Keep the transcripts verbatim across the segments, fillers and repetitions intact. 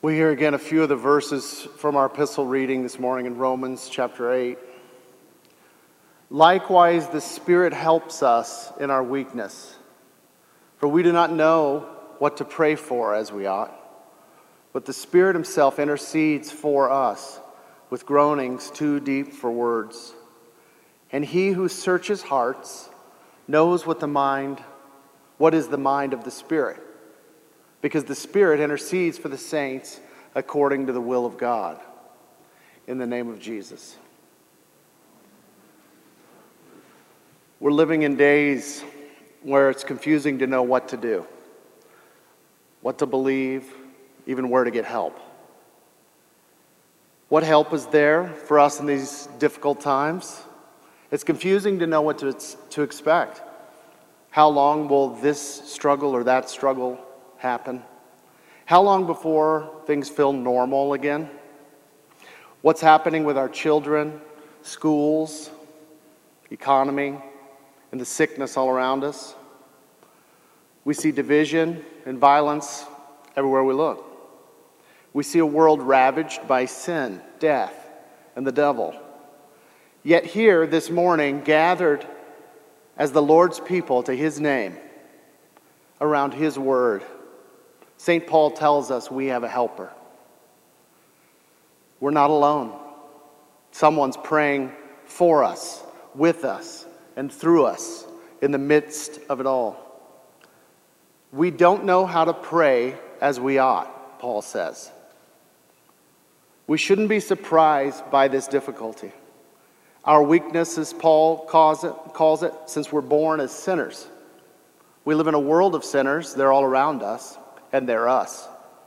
We hear again a few of the verses from our epistle reading this morning in Romans chapter eight. Likewise, the Spirit helps us in our weakness, for we do not know what to pray for as we ought, but the Spirit himself intercedes for us with groanings too deep for words. And he who searches hearts knows what the mind, what is the mind of the Spirit, because the Spirit intercedes for the saints according to the will of God. In the name of Jesus. We're living in days where it's confusing to know what to do, what to believe, even where to get help. What help is there for us in these difficult times? It's confusing to know what to, to expect. How long will this struggle or that struggle happen? How long before things feel normal again? What's happening with our children, schools, economy, and the sickness all around us? We see division and violence everywhere we look. We see a world ravaged by sin, death, and the devil. Yet here this morning, gathered as the Lord's people to his name, around his word, Saint Paul tells us we have a helper. We're not alone. Someone's praying for us, with us, and through us in the midst of it all. We don't know how to pray as we ought, Paul says. We shouldn't be surprised by this difficulty. Our weakness, as Paul calls it, calls it, since we're born as sinners. We live in a world of sinners. They're all around us, and they're us.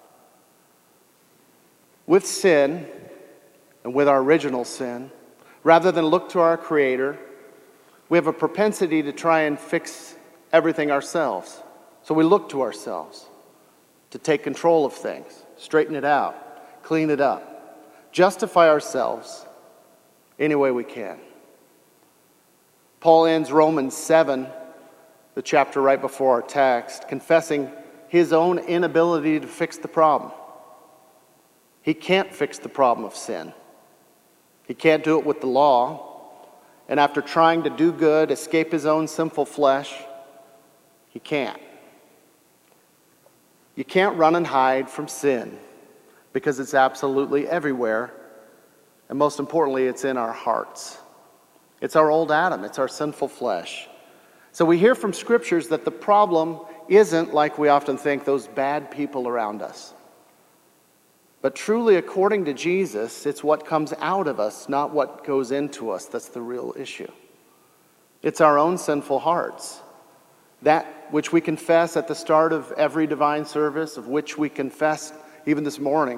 With sin, and with our original sin, rather than look to our Creator, we have a propensity to try and fix everything ourselves. So we look to ourselves to take control of things, straighten it out, clean it up, justify ourselves any way we can. Paul ends Romans seven, the chapter right before our text, confessing his own inability to fix the problem. He can't fix the problem of sin. He can't do it with the law. And after trying to do good, escape his own sinful flesh, he can't. You can't run and hide from sin because it's absolutely everywhere. And most importantly, it's in our hearts. It's our old Adam. It's our sinful flesh. So we hear from scriptures that the problem isn't, like we often think, those bad people around us. But truly, according to Jesus, it's what comes out of us, not what goes into us, that's the real issue. It's our own sinful hearts. That which we confess at the start of every divine service, of which we confess even this morning.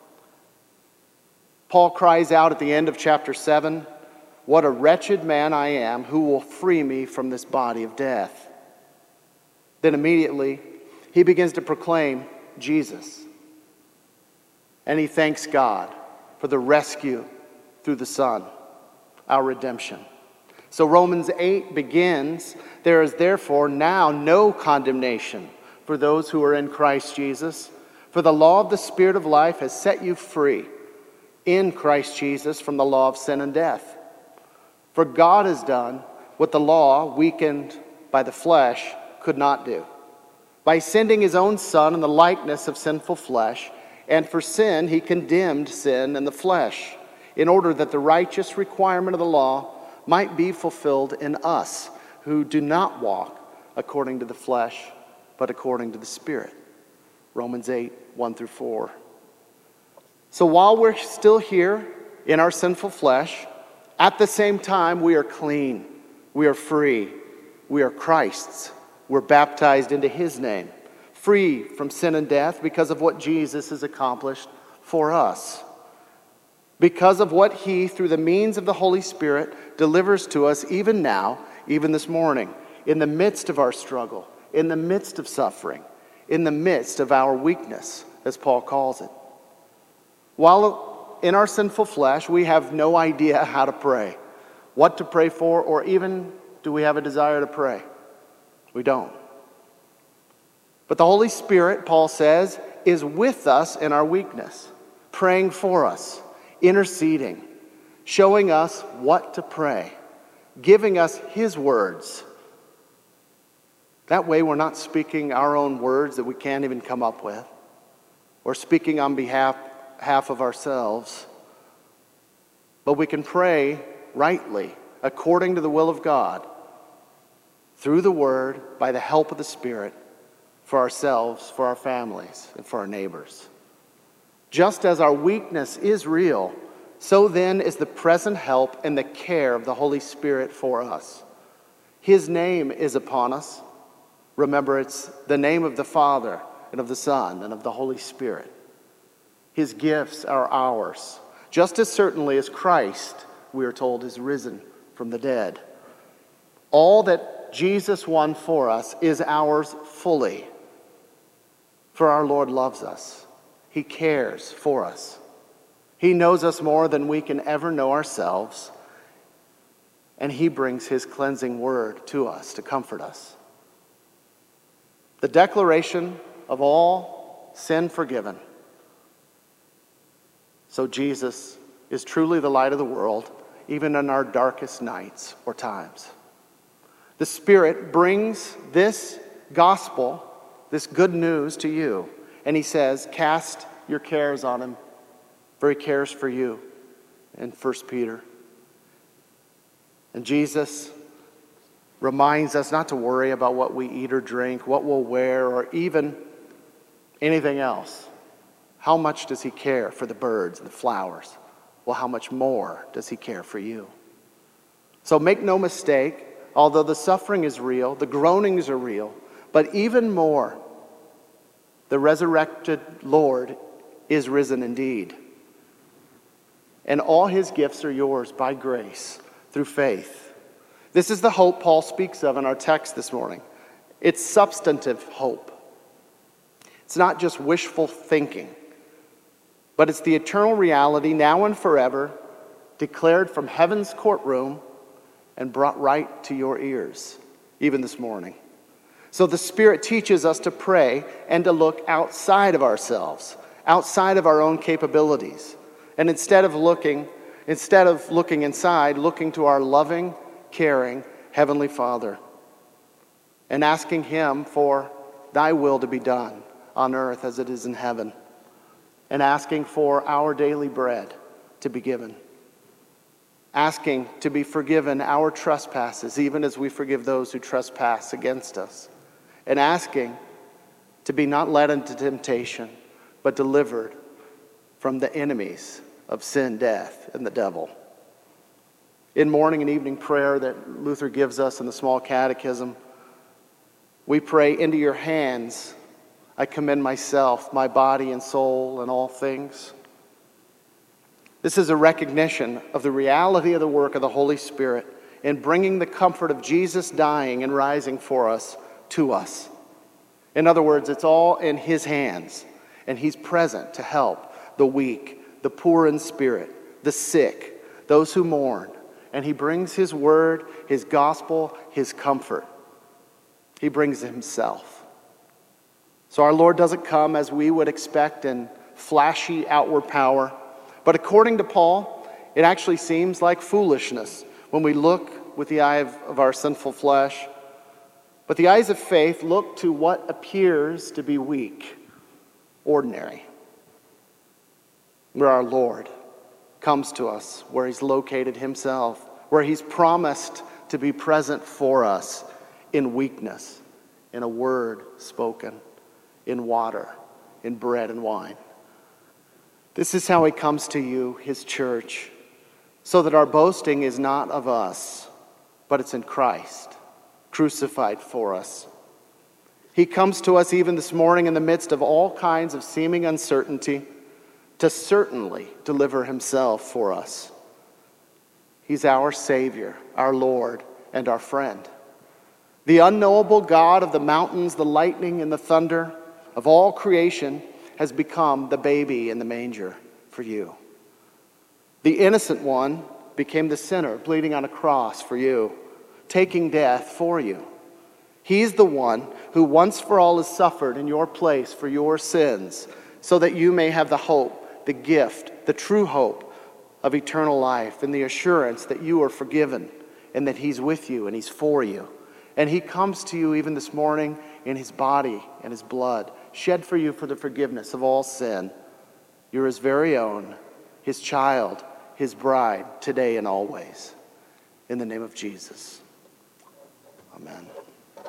Paul cries out at the end of chapter seven, "What a wretched man I am, who will free me from this body of death?" Then immediately, he begins to proclaim Jesus. And he thanks God for the rescue through the Son, our redemption. So Romans eight begins, "There is therefore now no condemnation for those who are in Christ Jesus. For the law of the Spirit of life has set you free in Christ Jesus from the law of sin and death. For God has done what the law, weakened by the flesh, could not do. By sending his own Son in the likeness of sinful flesh, and for sin he condemned sin in the flesh, in order that the righteous requirement of the law might be fulfilled in us, who do not walk according to the flesh, but according to the Spirit." Romans eight, one through four. So while we're still here in our sinful flesh, at the same time we are clean, we are free, we are Christ's. We're baptized into his name, free from sin and death because of what Jesus has accomplished for us. Because of what he, through the means of the Holy Spirit, delivers to us even now, even this morning, in the midst of our struggle, in the midst of suffering, in the midst of our weakness, as Paul calls it. While in our sinful flesh, we have no idea how to pray, what to pray for, or even do we have a desire to pray? We don't. But the Holy Spirit, Paul says, is with us in our weakness, praying for us, interceding, showing us what to pray, giving us his words. That way we're not speaking our own words that we can't even come up with, or speaking on behalf half of ourselves, but we can pray rightly, according to the will of God, through the Word, by the help of the Spirit, for ourselves, for our families, and for our neighbors. Just as our weakness is real, so then is the present help and the care of the Holy Spirit for us. His name is upon us. Remember, it's the name of the Father and of the Son and of the Holy Spirit. His gifts are ours, just as certainly as Christ, we are told, is risen from the dead. All that Jesus won for us is ours fully, for our Lord loves us. He cares for us. He knows us more than we can ever know ourselves, and he brings his cleansing word to us to comfort us. The declaration of all sin forgiven. So Jesus is truly the light of the world, even in our darkest nights or times. The Spirit brings this gospel, this good news to you, and he says, cast your cares on him, for he cares for you, in First Peter. And Jesus reminds us not to worry about what we eat or drink, what we'll wear, or even anything else. How much does he care for the birds and the flowers? Well, how much more does he care for you? So make no mistake, although the suffering is real, the groanings are real, but even more, the resurrected Lord is risen indeed. And all his gifts are yours by grace through faith. This is the hope Paul speaks of in our text this morning. It's substantive hope. It's not just wishful thinking, but it's the eternal reality now and forever, declared from heaven's courtroom and brought right to your ears, even this morning. So the Spirit teaches us to pray and to look outside of ourselves, outside of our own capabilities. And instead of looking, instead of looking inside, looking to our loving, caring Heavenly Father and asking him for thy will to be done on earth as it is in heaven, and asking for our daily bread to be given, asking to be forgiven our trespasses, even as we forgive those who trespass against us, and asking to be not led into temptation, but delivered from the enemies of sin, death, and the devil. In morning and evening prayer that Luther gives us in the small catechism, we pray, into your hands I commend myself, my body and soul, and all things. This is a recognition of the reality of the work of the Holy Spirit in bringing the comfort of Jesus dying and rising for us to us. In other words, it's all in his hands, and he's present to help the weak, the poor in spirit, the sick, those who mourn, and he brings his word, his gospel, his comfort. He brings himself. So our Lord doesn't come as we would expect in flashy outward power, but according to Paul, it actually seems like foolishness when we look with the eye of, of our sinful flesh. But the eyes of faith look to what appears to be weak, ordinary, where our Lord comes to us, where he's located himself, where he's promised to be present for us in weakness, in a word spoken, in water, in bread and wine. This is how he comes to you, his church, so that our boasting is not of us, but it's in Christ, crucified for us. He comes to us even this morning in the midst of all kinds of seeming uncertainty to certainly deliver himself for us. He's our Savior, our Lord, and our friend. The unknowable God of the mountains, the lightning, and the thunder of all creation has become the baby in the manger for you. The innocent one became the sinner bleeding on a cross for you, taking death for you. He's the one who once for all has suffered in your place for your sins, so that you may have the hope, the gift, the true hope of eternal life, and the assurance that you are forgiven and that he's with you and he's for you. And he comes to you even this morning in his body and his blood, shed for you for the forgiveness of all sin. You're his very own, his child, his bride, today and always. In the name of Jesus. Amen.